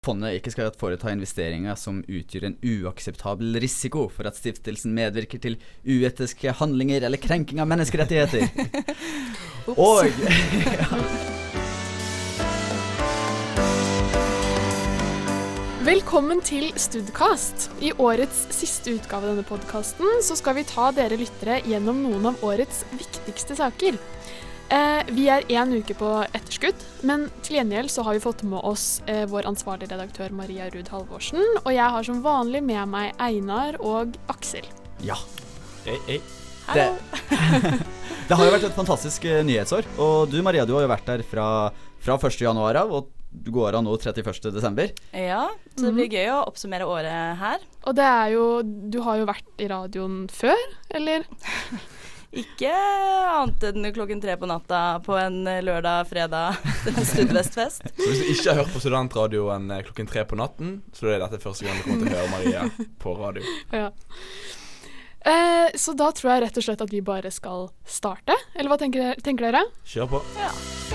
Fondet ikke skal foreta investeringer som utgjør en uakseptabel risiko for at stiftelsen medvirker til uetiske handlinger eller krenking av menneskerettigheter. Og Velkommen til Studcast. I årets siste utgave av denne podcasten så skal vi ta dere lyttere gjennom noen av årets viktigste saker. Vi 1 uke på etterskudd, men til gjengjeld så har vi fått med oss vår ansvarlige redaktør Maria Ruud Halvorsen, og jeg har som vanlig med meg Einar og Aksel. Ja. Hei. Hallo. Det har jo vært et fantastisk nyhetsår, og du Maria, du har jo vært der fra 1. januar av, og du går av nå 31. desember. Ja, så det blir gøy å oppsummere året her. Og det jo, du har jo vært I radioen før, eller? Ikke annet enn klokken 3 på natta på en lørdag, fredag, Studvestfest. Så hvis du ikke har hørt på studentradioen klokken 3 på natten, så er dette første gang du kommer til å høre Maria på radio. Ja. Så da tror jeg rett og slett at vi bare skal starte, eller hva tenker dere? Kjør på. Ja.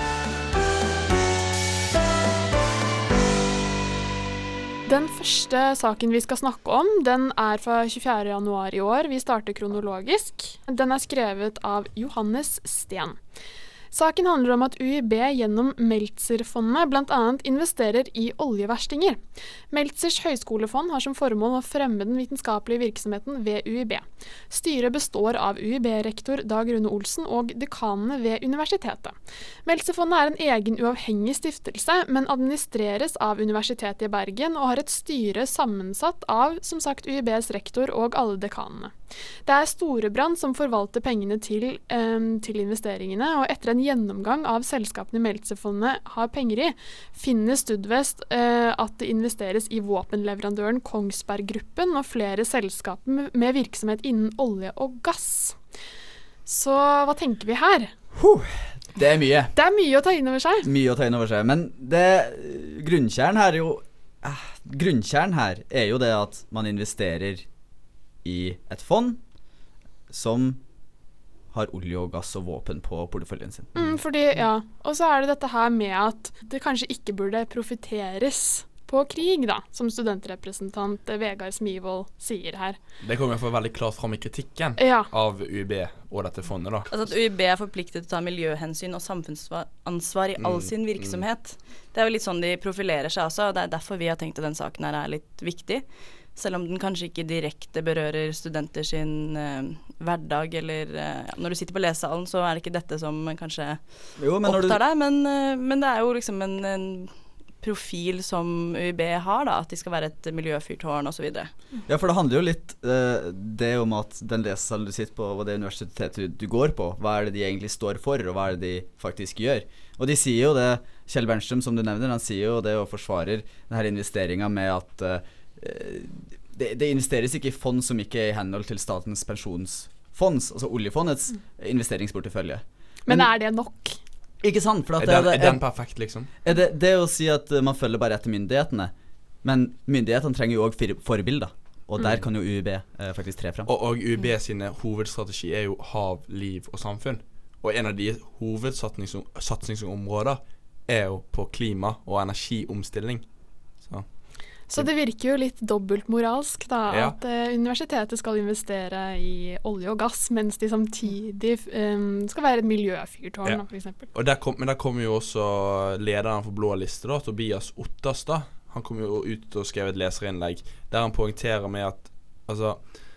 Den første saken vi skal snakke om, den fra 24. januar I år. Vi starter kronologisk. Den skrevet av Johannes Steen. Saken handler om at UiB gjennom Meltzerfondet blant annet investerer I oljeverstinger. Meltzers høyskolefond har som formål å fremme den vitenskapelige virksomheten ved UiB. Styret består av UiB-rektor Dag Rune Olsen og dekanene ved universitetet. Meltzerfondet en egen uavhengig stiftelse, men administreres av Universitetet I Bergen og har et styre sammensatt av, som sagt, UiBs rektor og alle dekanene. Det Storebrand som forvalter pengene til investeringene, og etter en gjennomgang av selskapene Meltzerfondet har penger I, finner Studvest at det investeres I våpenleverandøren Kongsberg-gruppen og flere selskaper med virksomhet innen olje og gass. Så hva tenker vi her? Det mye. Det mye å ta inn over seg. Mye å ta inn over seg, men grunnkjern her jo det at man investerer I et fond som har olje og gass og våpen på porteføljen sin. Fordi, ja. Og så det dette her med at det kanskje ikke burde profiteres på krig, da, som studentrepresentant Vegard Smivold sier her. Det kommer I hvert fall veldig klart fram I kritikken av UiB og dette fondet, da. Altså at UiB forpliktet til å ta miljøhensyn og samfunnsansvar I all sin virksomhet. Det jo litt sånn de profilerer seg også, og det derfor vi har tenkt at den saken her litt viktig. Selv om den kanskje ikke direkte berører studenter sin hverdag, eller når du sitter på lesesalen, så det ikke dette som kanskje opptar deg, men det jo liksom en profil som UiB har, da, at de skal være et miljøfyrtårn og så videre. Ja, for det handler jo litt det om at den lesesalen du sitter på, og det universitetet du går på, hva det de egentlig står for, og hva det de faktisk gjør. Og de sier jo det, Kjell Bernstrøm som du nevner, han sier jo det og forsvarer denne investeringen med at det investeres ikke I fond som ikke I henhold til statens pensjonsfonds, altså oljefondets investeringsportefølje. Men det nok? Ikke sant? For at den perfekt, liksom? Det å si at man følger bare etter myndighetene, men myndighetene trenger jo også forbilder, og der kan jo UiB faktisk tre frem. Og UiB sine hovedstrategi jo hav, liv og samfunn. Og en av de hovedsatsingsområder jo på klima- og energiomstilling. Så det virker jo litt dobbeltmoralsk da, at universitetet skal investere I olje og gass, mens de samtidig skal være et miljøfyrtårn, for eksempel. Og men der kom jo også lederen for Blå Liste, da, Tobias Otterstad. Han kom jo ut og skrev et leserinnlegg, der han poengterer med at altså,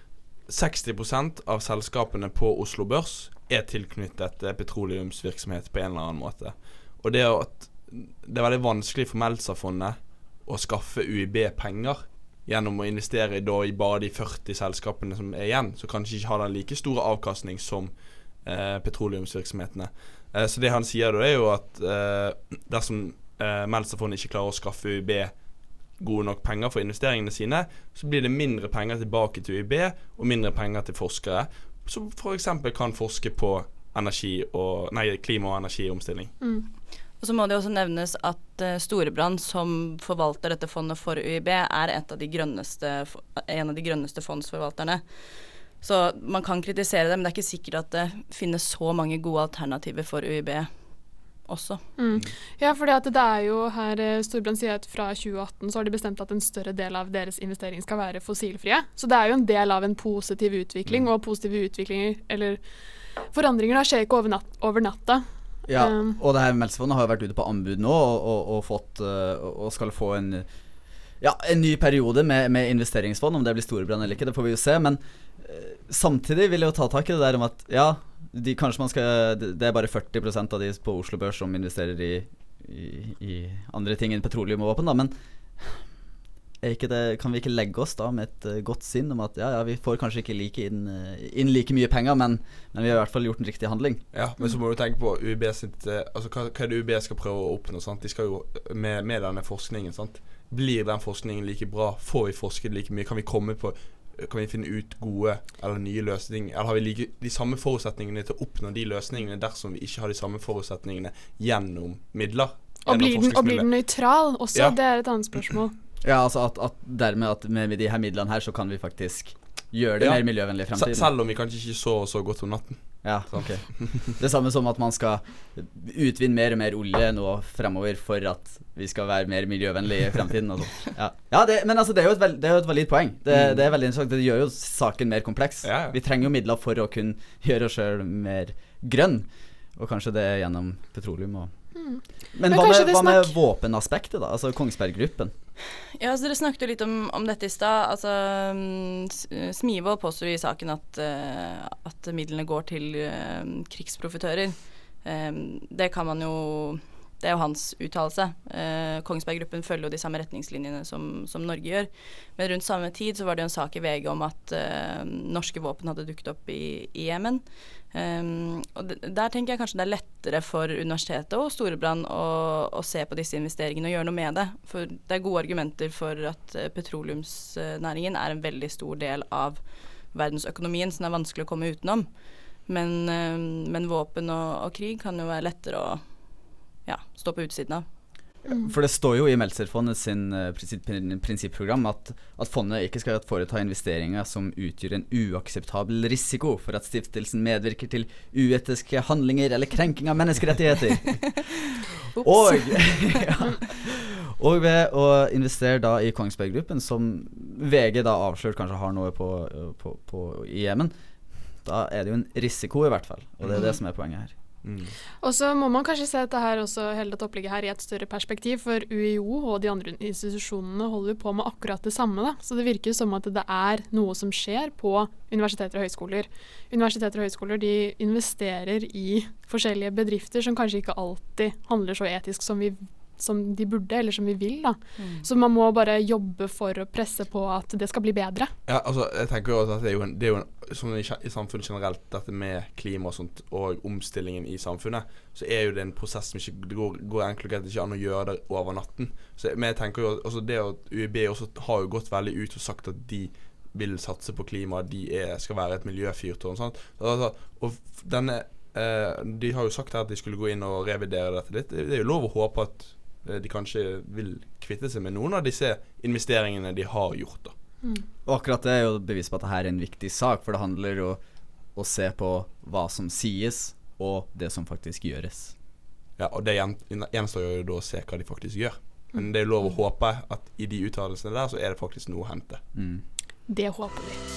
60% av selskapene på Oslo Børs tilknyttet petroleumsvirksomhet på en eller annen måte. Og det veldig vanskelig for Meltzerfondet å skaffe UiB penger gjennom å investere I bare de 40 selskapene som igjen, så kanskje ikke har den like store avkastning som petroleumsvirksomhetene. Så det han sier da jo at dersom Meltzerfondet ikke klarer å skaffe UiB gode nok penger for investeringene sine, så blir det mindre penger tilbake til UiB og mindre penger til forskere, som for eksempel kan forske på klima- og energiomstilling. Og så må det også nevnes at Storebrand, som forvalter dette fondet for UiB, en av de grønneste fondsforvalterne. Så man kan kritisere det, men det ikke sikkert at det finnes så mange gode alternativer for UiB også. Ja, fordi at det er jo her Storebrand sier at fra 2018 så har de bestemt at en større del av deres investering skal være fossilfrie. Så det er jo en del av en positiv utvikling, og positive utviklinger, eller forandringer da, skjer ikke over natta. Ja, og det her Melsefondet har jo vært ute på anbud nå, og fått, og skal få en ny periode med investeringsfond. Om det blir Storebrand eller ikke, det får vi jo se. Men samtidig vil jeg jo ta tak i det der om at det er bare 40% av de på Oslo Børs som investerer i andre ting enn petroleum og våpen da, men kan vi ikke legge oss da med et godt sinn om at vi får kanskje ikke inn like mye penger, men vi har i hvert fall gjort en riktig handling. Ja, men så må du tenke på UiB sitt, altså hva er det UiB skal prøve å oppnå, sant? De skal jo med denne forskningen, sant? Blir den forskningen like bra? Får vi forsket like mye? Kan vi finne ut gode eller nye løsninger? Eller har vi de samme forutsetningene til å oppnå de løsningene dersom vi ikke har de samme forutsetningene gjennom midler? Og blir den nøytral også? Ja. Det er et annet spørsmål. Ja, altså dermed at med de her midlene her så kan vi faktisk gjøre det mer miljøvennlig i fremtiden. Selv om vi kanskje ikke så godt om natten. Ja, ok. Det samme som at man skal utvinne mer og mer olje nå fremover for at vi skal være mer miljøvennlig i fremtiden. Altså. Men altså, det er jo et valid poeng. Det er veldig interessant. Det gjør jo saken mer kompleks. Ja. Vi trenger jo midler for å kunne gjøre oss selv mer grønn, og kanskje det er gjennom petroleum og Men hva med våpenaspektet da? Altså Kongsberg-gruppen? Ja, så dere snakket jo litt om dette i sted. Altså, Smivold påstår i saken at midlene går til krigsprofitører. Det kan man jo... Det er jo hans uttalelse. Kongsberg-gruppen følger jo de samme retningslinjene som Norge gjør. Men rundt samme tid så var det jo en sak i VG om at norske våpen hadde dukket opp i Jemen. Og der tenker jeg kanskje det er lettere for universitetet og Storebrand å se på disse investeringene og gjøre noe med det. For det er gode argumenter for at petroleumsnæringen er en veldig stor del av verdensøkonomien som er vanskelig å komme utenom. Men våpen og krig kan jo være lettere å stå på utsiden av. For det står jo i Melserfondet sitt prinsipprogram at fondet ikke skal foreta investeringer som utgjør en uakseptabel risiko for at stiftelsen medvirker til uetiske handlinger eller krenking av menneskerettigheter. Og ved å investere da i Kongsberg-gruppen, som VG da avslørt kanskje har noe på i Jemen, da er det jo en risiko i hvert fall, og det er det som er poenget her. Og så må man kanskje se dette her også, hele dette opplegget her i et større perspektiv, for UiO og de andre institusjonene holder jo på med akkurat det samme da. Så det virker som at det er noe som skjer på universiteter og høyskoler. Universiteter og høyskoler, de investerer i forskjellige bedrifter som kanskje ikke alltid handler så etisk som de burde, eller som vi vil da. Så man må bare jobbe for å presse på at det skal bli bedre. Ja, altså, jeg tenker jo at det er jo sånn i samfunnet generelt, dette med klima og sånt, og omstillingen i samfunnet, så er jo det en prosess som ikke går enkelt og greit ikke an å gjøre det over natten. Men jeg tenker jo, altså det at UiB også har jo gått veldig ut og sagt at de vil satse på klima, de skal være et miljøfyrtårn og sånt. Altså, og de har jo sagt her at de skulle gå inn og revidere dette litt. Det er jo lov å håpe at de kanskje vil kvitte seg med noen av disse investeringene de har gjort da. Og akkurat det er jo bevis på at dette er en viktig sak, for det handler jo å se på hva som sies og det som faktisk gjøres. Ja, og det gjenstår jo da å se hva de faktisk gjør. Men det er lov å håpe at i de uttalelsene der så er det faktisk noe å hente. Det håper vi.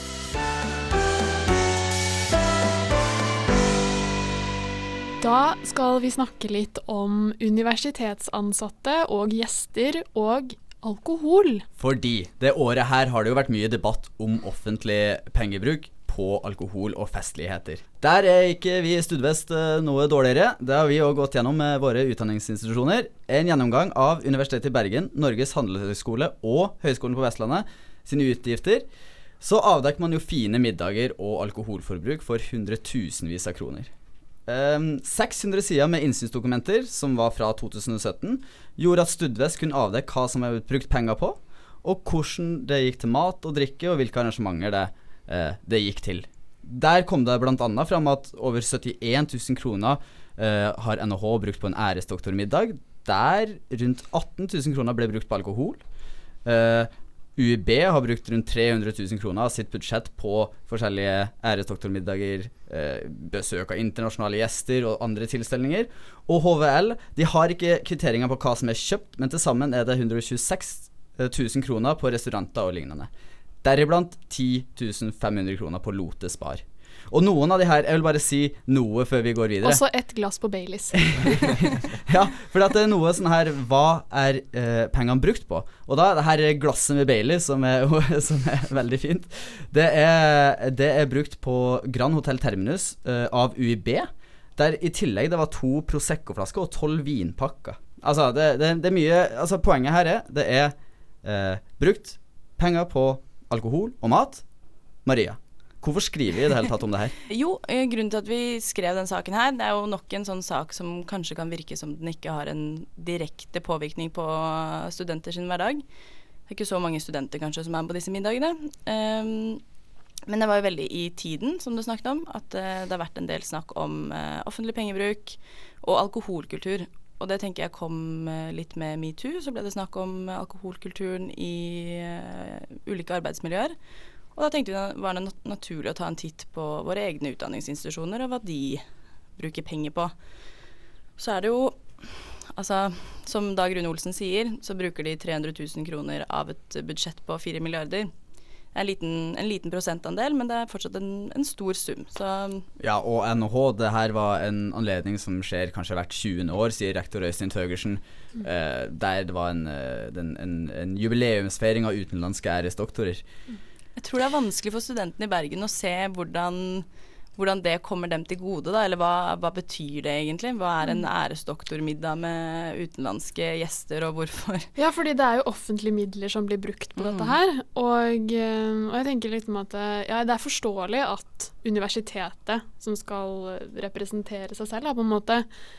Da skal vi snakke litt om universitetsansatte og gjester og alkohol. Fordi det året her har det jo vært mye debatt om offentlig pengebruk på alkohol og festligheter. Der er ikke vi i Studvest noe dårligere. Det har vi også gått gjennom med våre utdanningsinstitusjoner. En gjennomgang av Universitetet i Bergen, Norges handelshøyskole og Høgskolen på Vestlandet sine utgifter. Så avdekker man jo fine middager og alkoholforbruk for hundretusenvis av kroner. 600 sider med innsynsdokumenter som var fra 2017 gjorde at Studvest kunne avdekke hva som er brukt penger på, og hvordan det gikk til mat og drikke, og hvilke arrangementer det gikk til. Der kom det blant annet frem at over 71 000 kroner har NHH brukt på en æresdoktormiddag, der rundt 18 000 kroner ble brukt på alkohol, UiB har brukt rundt 300 000 kroner av sitt budsjett på forskjellige æresdoktormiddager, besøk av internasjonale gjester og andre tilstelninger. Og HVL, de har ikke kvitteringer på hva som kjøpt, men til sammen det 126 000 kroner på restauranter og lignende. Deriblant 10 500 kroner på Lote Spar. Og noen av de her, jeg vil bare si noe før vi går videre. Også et glass på Baileys. Ja, for det noe sånn her, hva pengene brukt på? Og da, det her glasset med Baileys, som er veldig fint, det brukt på Grand Hotel Terminus av UiB, der i tillegg det var 2 Prosecco-flasker og 12 vinpakker. Altså, det mye, altså poenget her det brukt penger på alkohol og mat. Maria, hvorfor skriver vi i det hele tatt om det her? Jo, grunnen til at vi skrev den saken her, det jo nok en sånn sak som kanskje kan virke som den ikke har en direkte påvirkning på studenter sin hverdag. Det ikke så mange studenter kanskje som på disse middagene. Men det var jo veldig i tiden, som du snakket om, at det har vært en del snakk om offentlig pengebruk og alkoholkultur. Og det tenker jeg kom litt med MeToo, så ble det snakk om alkoholkulturen i ulike arbeidsmiljøer. Og da tenkte vi var det naturlig å ta en titt på våre egne utdanningsinstitusjoner og hva de bruker penger på. Så det jo, altså, som Dag Rune Olsen sier, så bruker de 300 000 kroner av et budsjett på 4 milliarder. Det en liten prosentandel, men det fortsatt en stor sum. Så ja, og NHH, det her var en anledning som skjer kanskje hvert 20. år, sier rektor Øystein Tøgersen, der det var en jubileumsfeiring av utenlandske æresdoktorer. Jeg tror det vanskelig for studentene i Bergen å se hvordan det kommer dem til gode, da, eller hva betyr det egentlig? Hva en æresdoktormiddag med utenlandske gjester, og hvorfor? Ja, fordi det jo offentlige midler som blir brukt på dette her, og jeg tenker litt om at ja, det forståelig at universitetet, som skal representere seg selv, da, på en måte,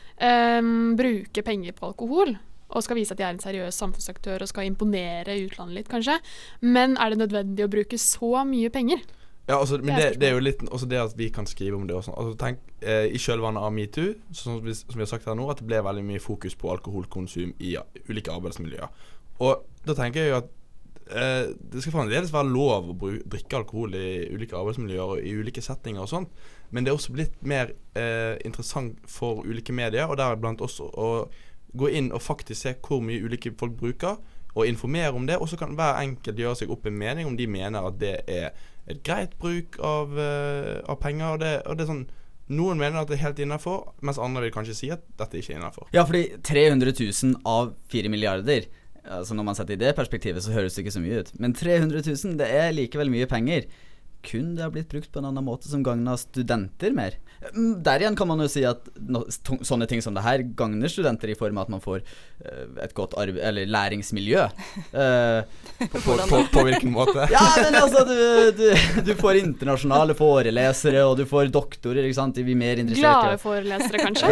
bruker penger på alkohol, og skal vise at de en seriøs samfunnsaktør og skal imponere utlandet litt, kanskje. Men det nødvendig å bruke så mye penger? Ja, altså, men det jo litt også det at vi kan skrive om det også. Altså, tenk, i kjølvannet av MeToo, som vi har sagt her nå, at det ble veldig mye fokus på alkoholkonsum i ulike arbeidsmiljøer. Og da tenker jeg jo at det skal fremdeles være lov å drikke alkohol i ulike arbeidsmiljøer og i ulike settinger og sånt, men det også blitt mer interessant for ulike medier, og deriblant også å gå inn og faktisk se hvor mye ulike folk bruker, og informere om det, og så kan hver enkelt gjøre seg opp en mening om de mener at det et greit bruk av penger, og det sånn, noen mener at det helt innenfor, mens andre vil kanskje si at dette ikke innenfor. Ja, fordi 300 000 av 4 milliarder, altså når man setter i det perspektivet, så høres det ikke så mye ut. Men 300 000, det likevel mye penger. Kun det har blitt brukt på en annen måte som gagner studenter mer. Der igjen kan man jo si at sånne ting som det her gagner studenter i form av at man får et godt eller læringsmiljø. På hvilken måte? Ja, men altså, du får internasjonale forelesere, og du får doktorer, ikke sant? De blir mer interessert. Glade forelesere, kanskje?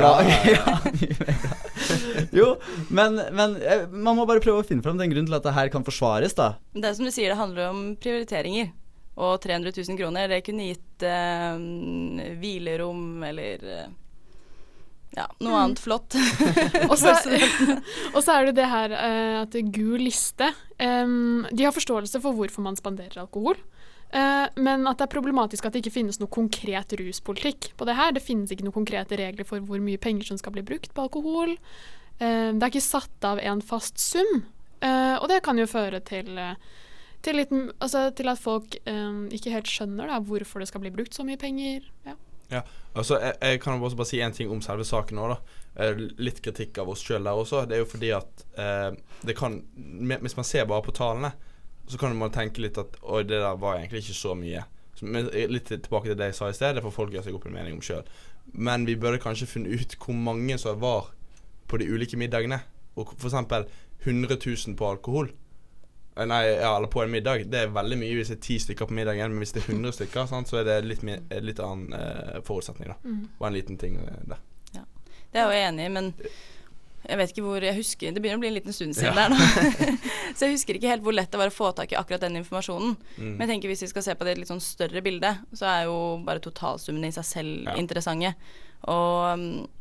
Ja, jo, men man må bare prøve å finne frem den grunnen til at det her kan forsvares, da. Det som du sier, det handler om prioriteringer. Og 300 000 kroner, det kunne gitt hvilerom eller ja, noe annet flott. Og så det her at gul liste, de har forståelse for hvorfor man spanderer alkohol, men at det problematisk at det ikke finnes noe konkret ruspolitikk på det her. Det finnes ikke noen konkrete regler for hvor mye penger som skal bli brukt på alkohol. Det ikke satt av en fast sum, og det kan jo føre til at folk ikke helt skjønner da, hvorfor det skal bli brukt så mye penger. Ja, altså jeg kan også bare si en ting om selve saken nå da. Litt kritikk av oss selv der også. Det jo fordi at det kan, hvis man ser bare på tallene, så kan man tenke litt at oi, det der var egentlig ikke så mye. Men litt tilbake til det jeg sa i sted, det får folk gjøre seg opp en mening om selv. Men vi burde kanskje finne ut hvor mange som var på de ulike middagene. Og for eksempel 100 000 på alkohol. Nei, ja, eller på en middag. Det veldig mye hvis det 10 stykker på middagen, men hvis det 100 stykker, sant, så det litt annen forutsetning da. Og en liten ting der. Ja, det jeg jo enig i, men jeg vet ikke hvor jeg husker. Det begynner å bli en liten stund siden der nå. Så jeg husker ikke helt hvor lett det var å få tak i akkurat den informasjonen. Men jeg tenker hvis vi skal se på det litt sånn større bilde, så jo bare totalsummen i seg selv interessante. Og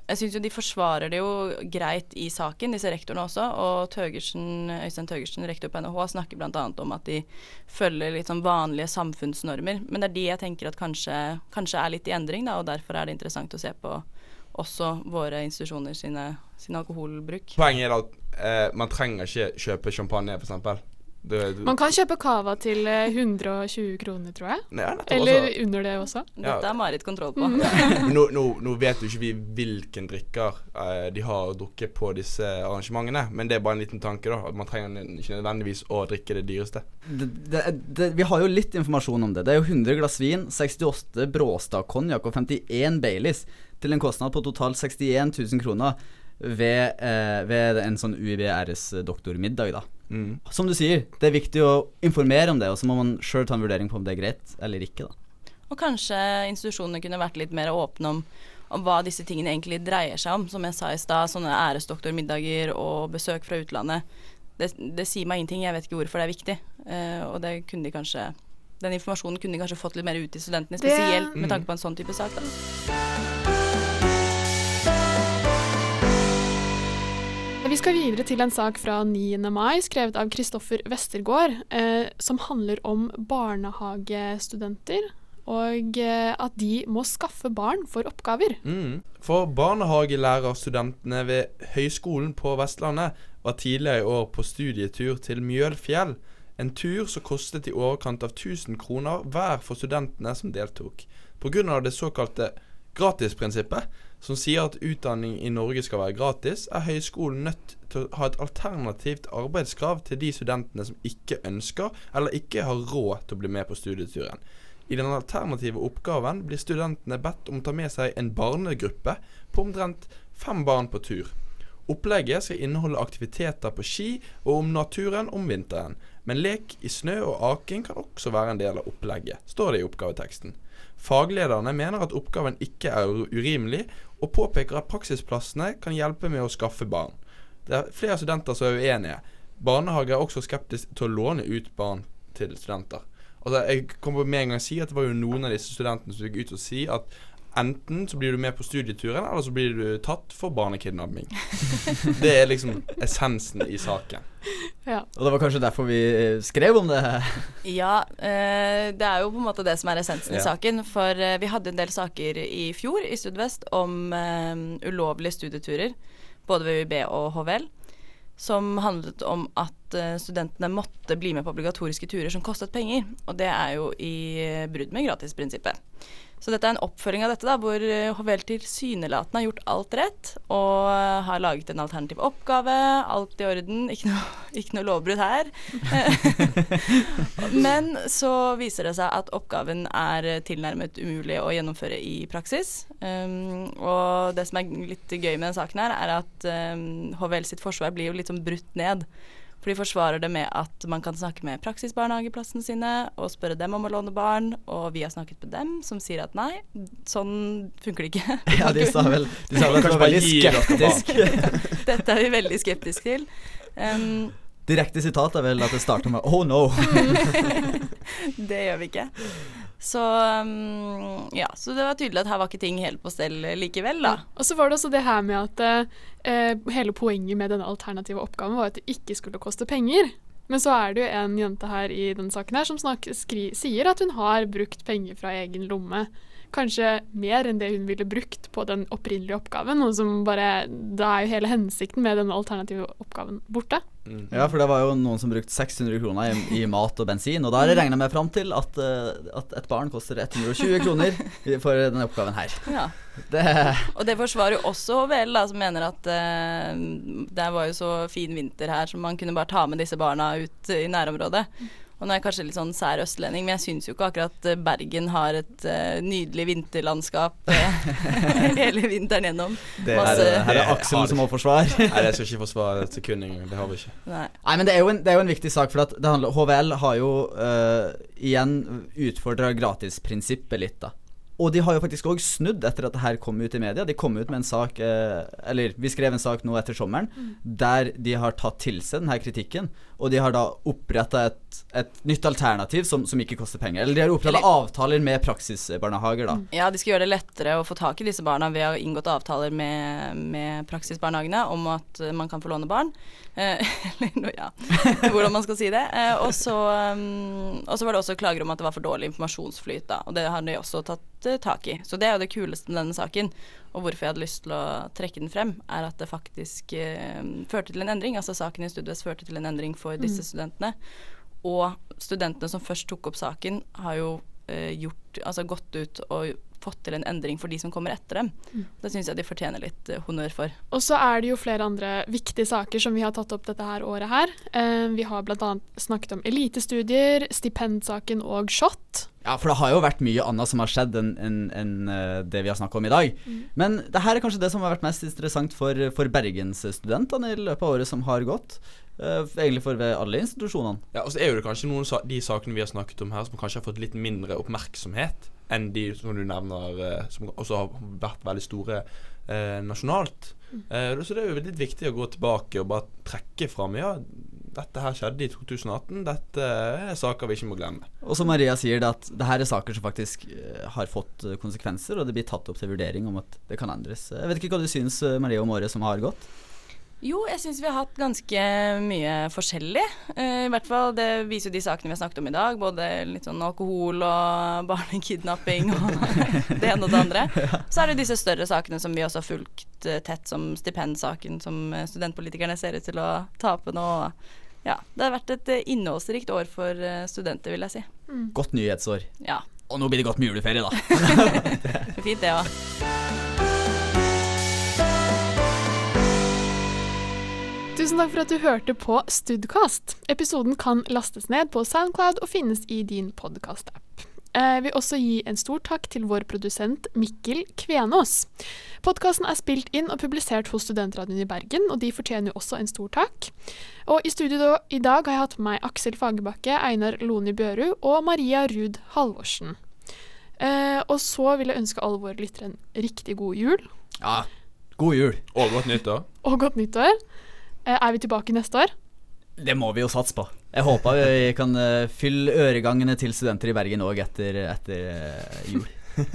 jeg synes jo de forsvarer det jo greit i saken, disse rektorene også, og Øystein Tøgersen, rektor på NHH, snakker blant annet om at de følger litt sånn vanlige samfunnsnormer, men det er de jeg tenker at kanskje er litt i endring da, og derfor er det interessant å se på også våre institusjoner sin alkoholbruk. Poenget er at man trenger ikke kjøpe champagne, for eksempel. Man kan kjøpe kava til 120 kroner, tror jeg. Ja, eller under det også. Dette er Marit kontroll på. Nå vet jo ikke vi hvilken drikker de har drukket på disse arrangementene, men det er bare en liten tanke da, at man trenger ikke nødvendigvis å drikke det dyreste. Vi har jo litt informasjon om det. Det er jo 100 glass vin, 68 Bråstad konjak og 51 Baileys til en kostnad på totalt 61 000 kroner ved en sånn UiB-RS-doktormiddag da. Som du sier, det er viktig å informere om det, og så må man selv ta en vurdering på om det er greit eller ikke da. Og kanskje institusjonene kunne vært litt mer åpne om hva disse tingene egentlig dreier seg om. Som jeg sa i sted, sånne æresdoktormiddager og besøk fra utlandet. Det sier meg ingenting, jeg vet ikke hvorfor det er viktig. Og det kunne de kanskje, den informasjonen kunne de kanskje fått litt mer ut til studentene, spesielt med tanke på en sånn type sak da. Vi skal videre til en sak fra 9. mai, skrevet av Kristoffer Vestergaard, som handler om barnehagestudenter, og at de må skaffe barn for oppgaver. For barnehagelærerstudentene ved Høgskolen på Vestlandet var tidligere i år på studietur til Mjølfjell, en tur som kostet i overkant av 1000 kroner hver for studentene som deltok. På grunn av det såkalte gratisprinsippet, som sier at utdanning i Norge skal være gratis, er høyskolen nødt til å ha et alternativt arbeidskrav til de studentene som ikke ønsker eller ikke har råd til å bli med på studieturen. I den alternative oppgaven blir studentene bedt om å ta med seg en barnegruppe på omtrent 5 barn på tur. Opplegget skal inneholde aktiviteter på ski og om naturen om vinteren, men lek i snø og aking kan også være en del av opplegget, står det i oppgaveteksten. Faglederne mener at oppgaven ikke er urimelig, og påpeker at praksisplassene kan hjelpe med å skaffe barn. Det er flere studenter som er uenige. Barnehager er også skeptisk til å låne ut barn til studenter. Altså, jeg kommer med en gang å si at det var jo noen av disse studentene som gikk ut og si at enten så blir du med på studieturen, eller så blir du tatt for barnekidnapping. Det er liksom essensen i saken. Ja. Og det var kanskje derfor vi skrev om det. Ja, det er jo på en måte det som er essensen i saken, for vi hadde en del saker i fjor i Studvest om ulovlige studieturer, både ved UiB og HVL, som handlet om at studentene måtte bli med på obligatoriske turer som kostet penger, og det er jo i brudd med gratisprinsippet. Så dette er en oppfølging av dette da, hvor HVL tilsynelatende har gjort alt rett, og har laget en alternativ oppgave, alt i orden, ikke noe lovbrudd her. Men så viser det seg at oppgaven er tilnærmet umulig å gjennomføre i praksis. Og det som er litt gøy med den saken her, er at HVL sitt forsvar blir jo litt sånn brutt ned. For de forsvarer det med at man kan snakke med praksisbarnehageplassene sine og spørre dem om å låne barn, og vi har snakket med dem som sier at nei, sånn funker det ikke. Ja, de sa vel at det var veldig skeptisk. Dette er vi veldig skeptisk til. Direkte sitat er vel at det starter med «Oh no!» Det gjør vi ikke. Så så det var tydelig at her var ikke ting helt på stell likevel da. Og så var det også det her med at hele poenget med denne alternative oppgaven var at det ikke skulle koste penger. Men så er det jo en jente her i den saken her som sier at hun har brukt penger fra egen lomme. Kanskje mer enn det hun ville brukt på den opprinnelige oppgaven, og som bare, da er jo hele hensikten med den alternative oppgaven borte. Ja, for det var jo noen som brukte 600 kroner i mat og bensin, og da har jeg regnet meg frem til at et barn koster 120 kroner for denne oppgaven her. Ja. Og det forsvarer jo også HVL da, som mener at det var jo så fin vinter her, så man kunne bare ta med disse barna ut i nærområdet. Og nå er jeg kanskje litt sånn sær østlending, men jeg synes jo ikke akkurat Bergen har et nydelig vinterlandskap hele vinteren gjennom. Her er Aksel som må forsvare. Nei, jeg skal ikke forsvare et sekund engang, det har vi ikke. Nei, men det er jo en viktig sak, for at det handler, HVL har jo igjen utfordret gratisprinsippet litt da. Og de har jo faktisk også snudd etter at det her kom ut i media. De kom ut med en sak, eller vi skrev en sak nå etter sommeren, der de har tatt til seg denne kritikken, og de har da opprettet et nytt alternativ som ikke koster penger. Eller de har opprettet avtaler med praksisbarnehager da. Ja, de skal gjøre det lettere å få tak i disse barna ved å ha inngått avtaler med praksisbarnehagene om at man kan få låne barn. Hvordan man skal si det. Og så var det også klager om at det var for dårlig informasjonsflyt da, og det har de også tatt tak i. Så det er jo det kuleste med denne saken, og hvorfor jeg hadde lyst til å trekke den frem, er at det faktisk førte til en endring. Altså saken i Studvest førte til en endring for disse studentene, og studentene som først tok opp saken har jo gått ut og fått til en endring for de som kommer etter dem. Det synes jeg de fortjener litt honnør for. Og så er det jo flere andre viktige saker som vi har tatt opp dette her året her. Vi har blant annet snakket om elitestudier, stipendsaken og SHoT. Ja, for det har jo vært mye annet som har skjedd enn det vi har snakket om i dag. Men det her er kanskje det som har vært mest interessant for Bergensstudentene i løpet av året som har gått. Egentlig for ved alle institusjonene. Ja, og så er jo det kanskje noen av de sakene vi har snakket om her som kanskje har fått litt mindre oppmerksomhet enn de som du nevner, som også har vært veldig store nasjonalt. Så det er jo litt viktig å gå tilbake og bare trekke fram, ja, dette her skjedde i 2018, dette er saker vi ikke må glemme. Og som Maria sier, det at det her er saker som faktisk har fått konsekvenser, og det blir tatt opp til vurdering om at det kan endres. Jeg vet ikke hva du synes, Maria, om året som har gått? Jo, jeg synes vi har hatt ganske mye forskjellig. I hvert fall, det viser jo de sakene vi har snakket om i dag, både litt sånn alkohol og barnekidnapping og det ene og det andre. Så er det disse større sakene som vi også har fulgt tett, som stipendsaken, som studentpolitikerne ser ut til å tape nå. Ja, det har vært et innholdsrikt år for studenter, vil jeg si. Godt nyhetsår. Ja. Og nå blir det godt med juleferie, da. Det er fint, det også. Tusen takk for at du hørte på Studcast. Episoden kan lastes ned på SoundCloud og finnes i din podcast-app. Jeg vil også gi en stor takk til vår produsent Mikkel Kvenås. Podcasten er spilt inn og publisert hos Studentradioen i Bergen, og de fortjener jo også en stor takk. Og i studio i dag har jeg hatt med meg Aksel Fagerbakke, Einar Loni Bjørud og Maria Ruud Halvorsen. Og så vil jeg ønske alle våre lyttere en riktig god jul. Ja, god jul. Og godt nyttår. Og godt nyttår. Er vi tilbake neste år? Det må vi jo satse på. Jeg håper vi kan fylle øregangene til studenter i Bergen også etter jul.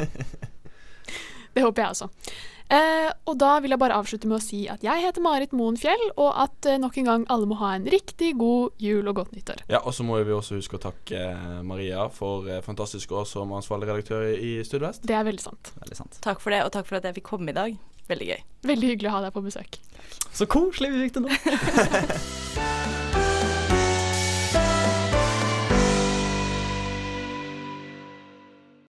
Det håper jeg også. Og da vil jeg bare avslutte med å si at jeg heter Marit Moenfjell, og at nok en gang alle må ha en riktig god jul og godt nyttår. Ja, og så må vi også huske å takke Maria for fantastisk år som ansvarlig redaktør i Studvest. Det er veldig sant. Veldig sant. Takk for det, og takk for at jeg fikk komme i dag. Veldig gøy. Veldig hyggelig å ha deg på besøk. Så koselig vi fikk det nå.